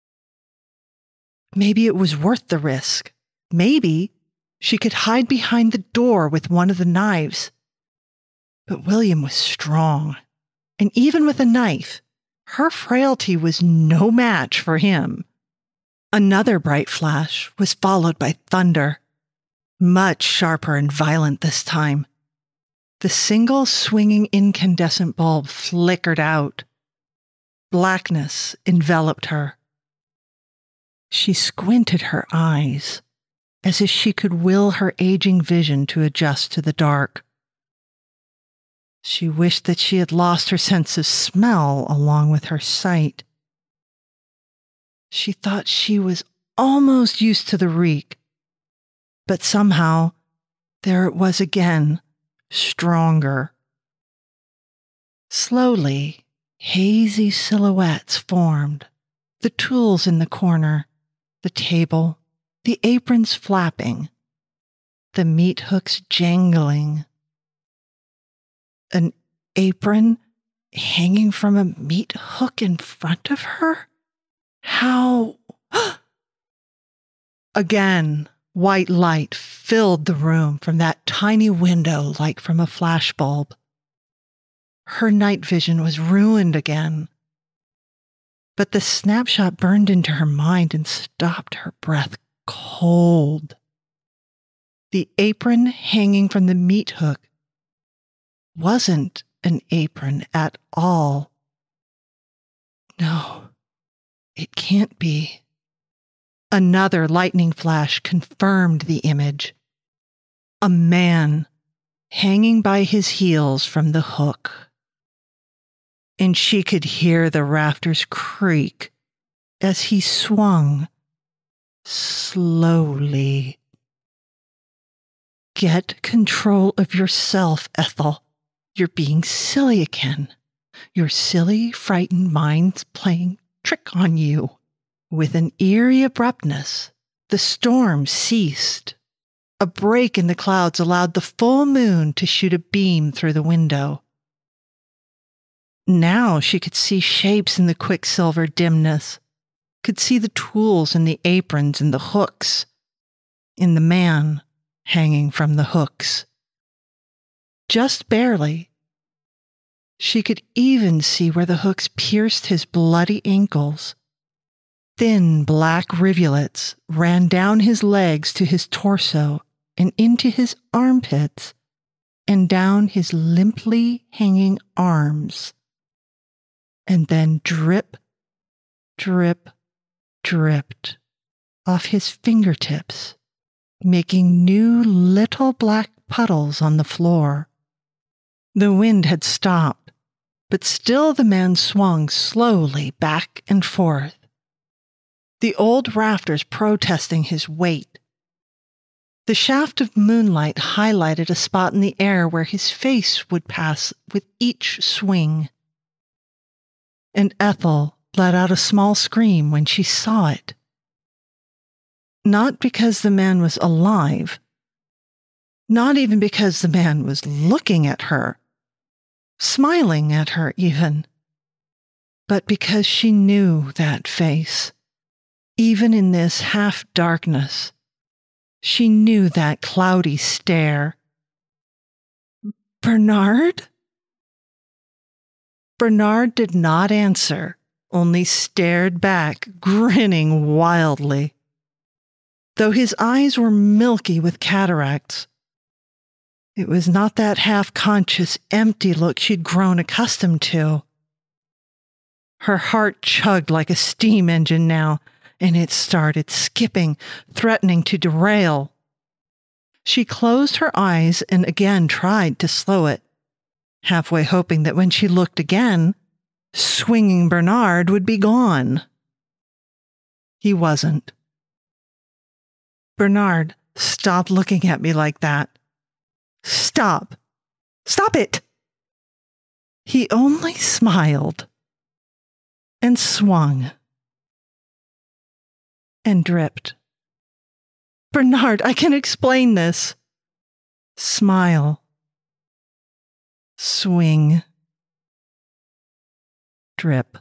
Maybe it was worth the risk. Maybe she could hide behind the door with one of the knives. But William was strong, and even with a knife, her frailty was no match for him. Another bright flash was followed by thunder, much sharper and violent this time. The single swinging incandescent bulb flickered out. Blackness enveloped her. She squinted her eyes, as if she could will her aging vision to adjust to the dark. She wished that she had lost her sense of smell along with her sight. She thought she was almost used to the reek, but somehow there it was again, stronger. Slowly, hazy silhouettes formed, the tools in the corner, the table, the aprons flapping, the meat hooks jangling. An apron hanging from a meat hook in front of her? How? Again, white light filled the room from that tiny window like from a flashbulb. Her night vision was ruined again. But the snapshot burned into her mind and stopped her breath cold. The apron hanging from the meat hook wasn't an apron at all. No, it can't be. Another lightning flash confirmed the image. A man hanging by his heels from the hook. And she could hear the rafters creak as he swung slowly. Get control of yourself, Ethel. You're being silly again. Your silly, frightened mind's playing trick on you. With an eerie abruptness, the storm ceased. A break in the clouds allowed the full moon to shoot a beam through the window. Now she could see shapes in the quicksilver dimness, could see the tools in the aprons and the hooks, in the man hanging from the hooks. Just barely. She could even see where the hooks pierced his bloody ankles. Thin black rivulets ran down his legs to his torso and into his armpits and down his limply hanging arms. And then drip, drip, dripped off his fingertips, making new little black puddles on the floor. The wind had stopped, but still the man swung slowly back and forth, the old rafters protesting his weight. The shaft of moonlight highlighted a spot in the air where his face would pass with each swing. And Ethel let out a small scream when she saw it. Not because the man was alive, not even because the man was looking at her, smiling at her even, but because she knew that face. Even in this half-darkness, she knew that cloudy stare. Bernard? Bernard did not answer, only stared back, grinning wildly. Though his eyes were milky with cataracts, it was not that half-conscious, empty look she'd grown accustomed to. Her heart chugged like a steam engine now, and it started skipping, threatening to derail. She closed her eyes and again tried to slow it, halfway hoping that when she looked again, swinging Bernard would be gone. He wasn't. Bernard, stop looking at me like that. Stop. Stop it. He only smiled and swung and dripped. Bernard, I can explain this. Smile. Swing. Drip.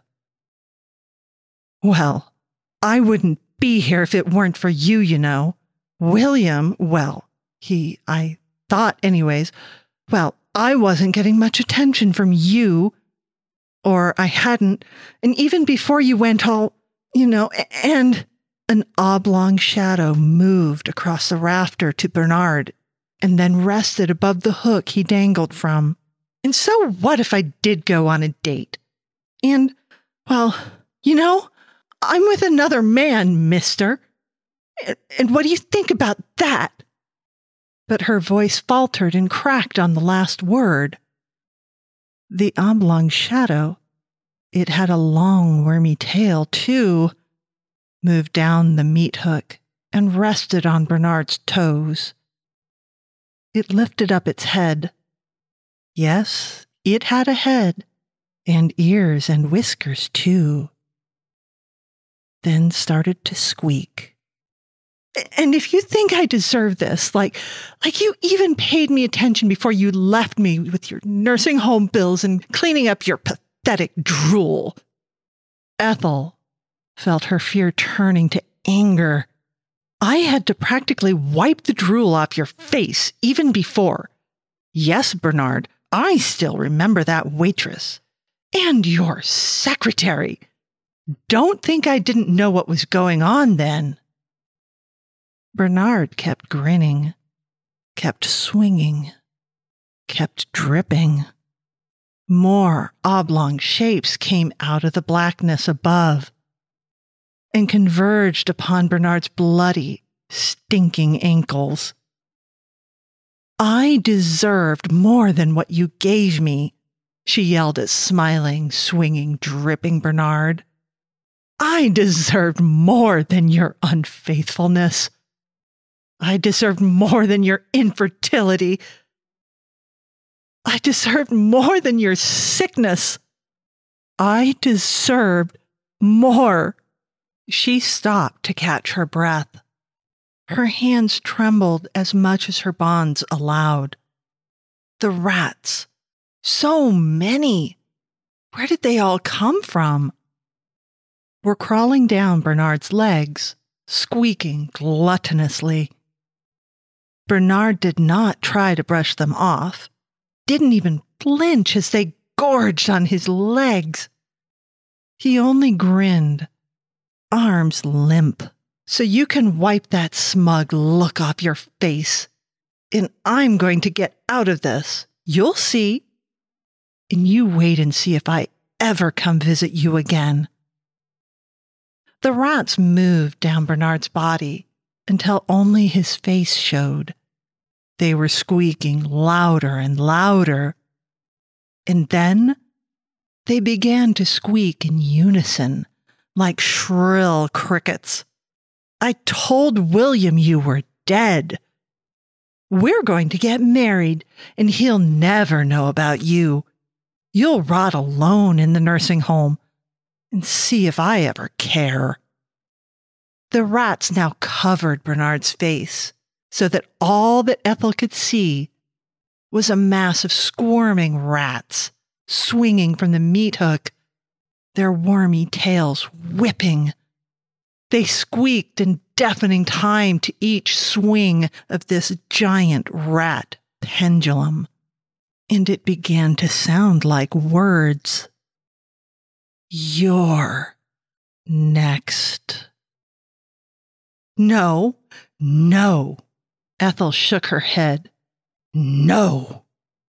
Well, I wouldn't be here if it weren't for you, you know. William, well, I thought anyways, well, I wasn't getting much attention from you, or I hadn't, and even before you went all, and an oblong shadow moved across the rafter to Bernard and then rested above the hook he dangled from. And so what if I did go on a date? And, well, I'm with another man, mister. And what do you think about that? But her voice faltered and cracked on the last word. The oblong shadow, it had a long wormy tail, too, moved down the meat hook and rested on Bernard's toes. It lifted up its head. Yes, it had a head, and ears and whiskers, too. Then started to squeak. And if you think I deserve this, like you even paid me attention before you left me with your nursing home bills and cleaning up your pathetic drool. Ethel felt her fear turning to anger. I had to practically wipe the drool off your face even before. Yes, Bernard, I still remember that waitress. And your secretary. Don't think I didn't know what was going on then. Bernard kept grinning, kept swinging, kept dripping. More oblong shapes came out of the blackness above and converged upon Bernard's bloody, stinking ankles. I deserved more than what you gave me, she yelled at smiling, swinging, dripping Bernard. I deserved more than your unfaithfulness. I deserved more than your infertility. I deserved more than your sickness. I deserved more. She stopped to catch her breath. Her hands trembled as much as her bonds allowed. The rats. So many. Where did they all come from? Were crawling down Bernard's legs, squeaking gluttonously. Bernard did not try to brush them off, didn't even flinch as they gorged on his legs. He only grinned, arms limp. So you can wipe that smug look off your face. And I'm going to get out of this. You'll see. And you wait and see if I ever come visit you again. The rats moved down Bernard's body until only his face showed. They were squeaking louder and louder. And then they began to squeak in unison, like shrill crickets. I told William you were dead, We're going to get married, and he'll never know about you. You'll rot alone in the nursing home, and see if I ever care." The rats now covered Bernard's face, so that all that Ethel could see was a mass of squirming rats swinging from the meat hook, their wormy tails whipping. They squeaked in deafening time to each swing of this giant rat pendulum, and it began to sound like words. "You're next." No, no. Ethel shook her head. "No.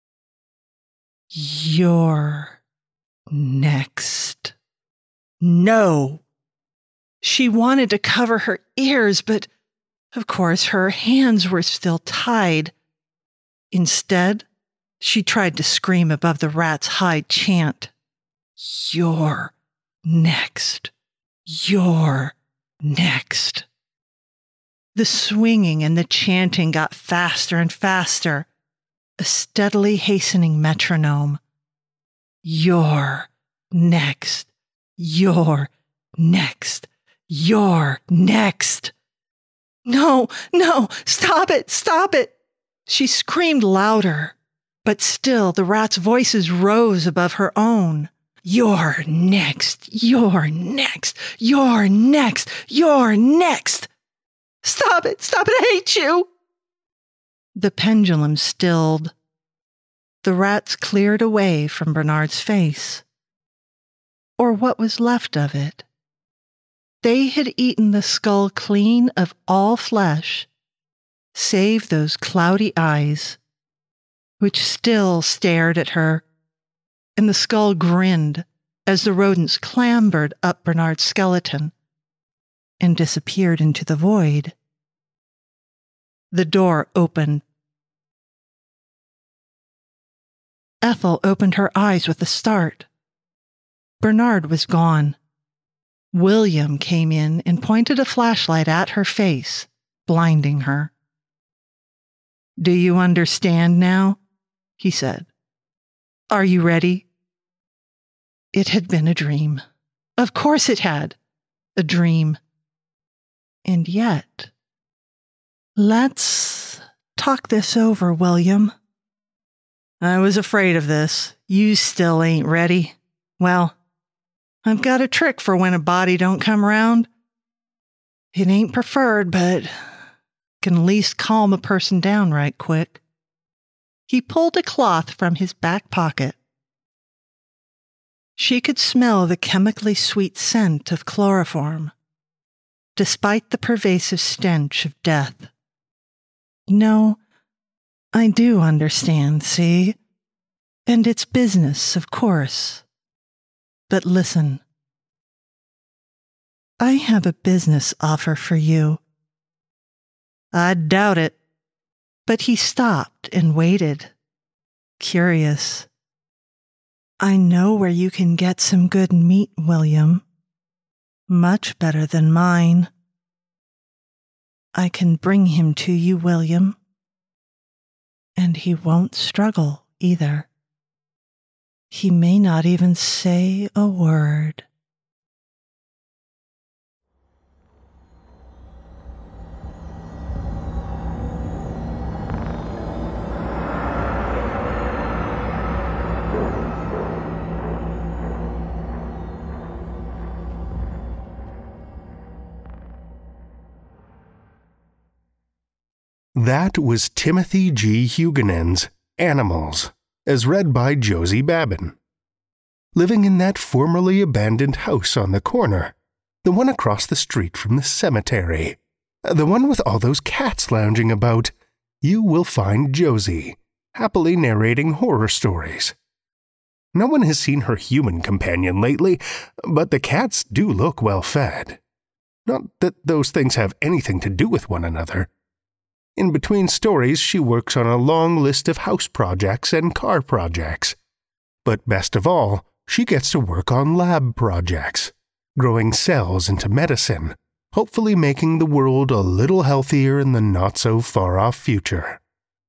You're next." No. She wanted to cover her ears, but of course her hands were still tied. Instead, she tried to scream above the rat's high chant. "You're next. You're next." The swinging and the chanting got faster and faster, a steadily hastening metronome. "You're next. You're next. You're next." "No, no, stop it, stop it." She screamed louder, but still the rats' voices rose above her own. "You're next. You're next. You're next. You're next. Stop it! Stop it! I hate you!" The pendulum stilled. The rats cleared away from Bernard's face, or what was left of it. They had eaten the skull clean of all flesh, save those cloudy eyes, which still stared at her, and the skull grinned as the rodents clambered up Bernard's skeleton and disappeared into the void. The door opened. Ethel opened her eyes with a start. Bernard was gone. William came in and pointed a flashlight at her face, blinding her. "Do you understand now?" he said. "Are you ready?" It had been a dream. Of course it had. A dream. And yet, "Let's talk this over, William. I was afraid of this. You still ain't ready. Well, I've got a trick for when a body don't come around. It ain't preferred, but can at least calm a person down right quick." He pulled a cloth from his back pocket. She could smell the chemically sweet scent of chloroform, despite the pervasive stench of death. "No, I do understand, see? And it's business, of course. But listen. I have a business offer for you." "I doubt it." But he stopped and waited, curious. "I know where you can get some good meat, William. Much better than mine. I can bring him to you, William. And he won't struggle either. He may not even say a word." That was Timothy G. Huguenin's Animals, as read by Josie Babin. Living in that formerly abandoned house on the corner, the one across the street from the cemetery, the one with all those cats lounging about, you will find Josie, happily narrating horror stories. No one has seen her human companion lately, but the cats do look well fed. Not that those things have anything to do with one another. In between stories, she works on a long list of house projects and car projects. But best of all, she gets to work on lab projects, growing cells into medicine, hopefully making the world a little healthier in the not-so-far-off future.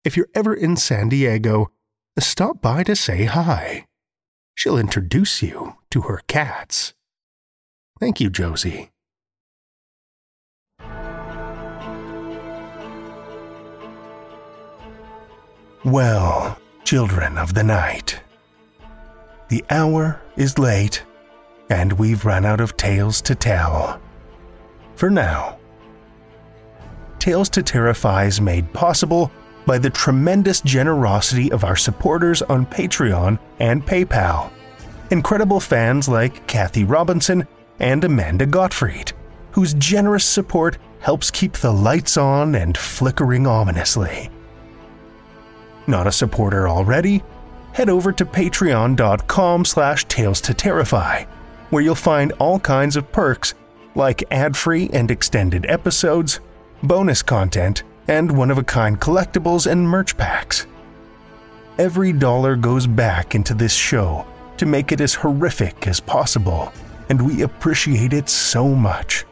if you're ever in San Diego, stop by to say hi. She'll introduce you to her cats. Thank you, Josie. Well, children of the night, the hour is late, and we've run out of tales to tell. For now. Tales to Terrify is made possible by the tremendous generosity of our supporters on Patreon and PayPal. Incredible fans like Kathy Robinson and Amanda Gottfried, whose generous support helps keep the lights on and flickering ominously. Not a supporter already? Head over to patreon.com/Tales to Terrify, where you'll find all kinds of perks like ad-free and extended episodes, bonus content, and one-of-a-kind collectibles and merch packs. Every dollar goes back into this show to make it as horrific as possible, and we appreciate it so much.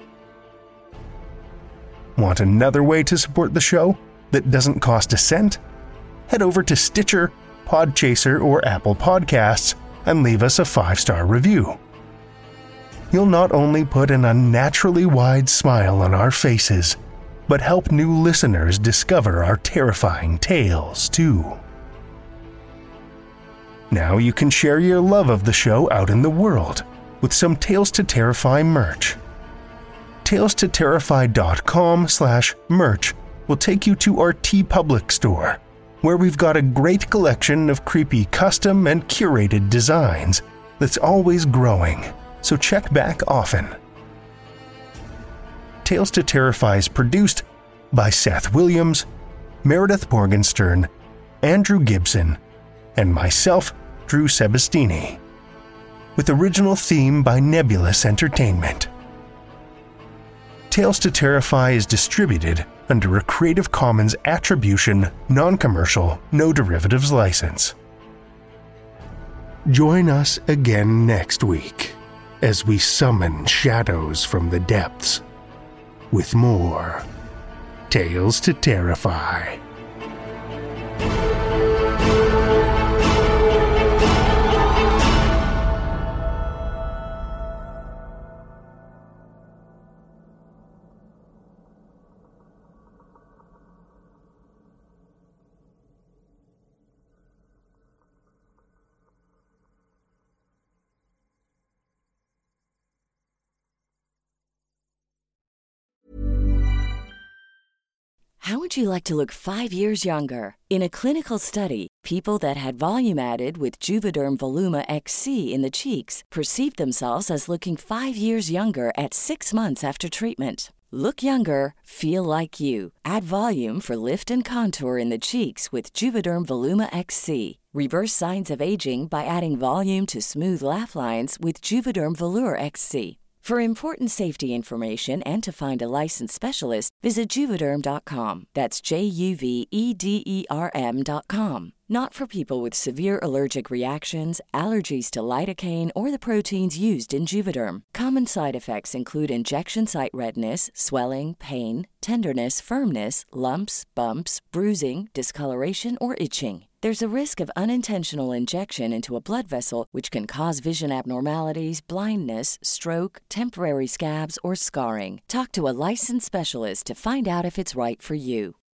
Want another way to support the show that doesn't cost a cent? Head over to Stitcher, Podchaser, or Apple Podcasts and leave us a 5-star review. You'll not only put an unnaturally wide smile on our faces, but help new listeners discover our terrifying tales, too. Now you can share your love of the show out in the world with some Tales to Terrify merch. TalesToTerrify.com/merch will take you to our TeePublic store, where we've got a great collection of creepy custom and curated designs that's always growing, so check back often. Tales to Terrify is produced by Seth Williams, Meredith Morgenstern, Andrew Gibson, and myself, Drew Sebastini, with original theme by Nebulous Entertainment. Tales to Terrify is distributed under a Creative Commons Attribution, Non-Commercial, No Derivatives license. Join us again next week as we summon shadows from the depths with more Tales to Terrify. How would you like to look 5 years younger? In a clinical study, people that had volume added with Juvederm Voluma XC in the cheeks perceived themselves as looking 5 years younger at 6 months after treatment. Look younger, feel like you. Add volume for lift and contour in the cheeks with Juvederm Voluma XC. Reverse signs of aging by adding volume to smooth laugh lines with Juvederm Volure XC. For important safety information and to find a licensed specialist, visit Juvederm.com. That's JUVEDERM.com. Not for people with severe allergic reactions, allergies to lidocaine, or the proteins used in Juvederm. Common side effects include injection site redness, swelling, pain, tenderness, firmness, lumps, bumps, bruising, discoloration, or itching. There's a risk of unintentional injection into a blood vessel, which can cause vision abnormalities, blindness, stroke, temporary scabs, or scarring. Talk to a licensed specialist to find out if it's right for you.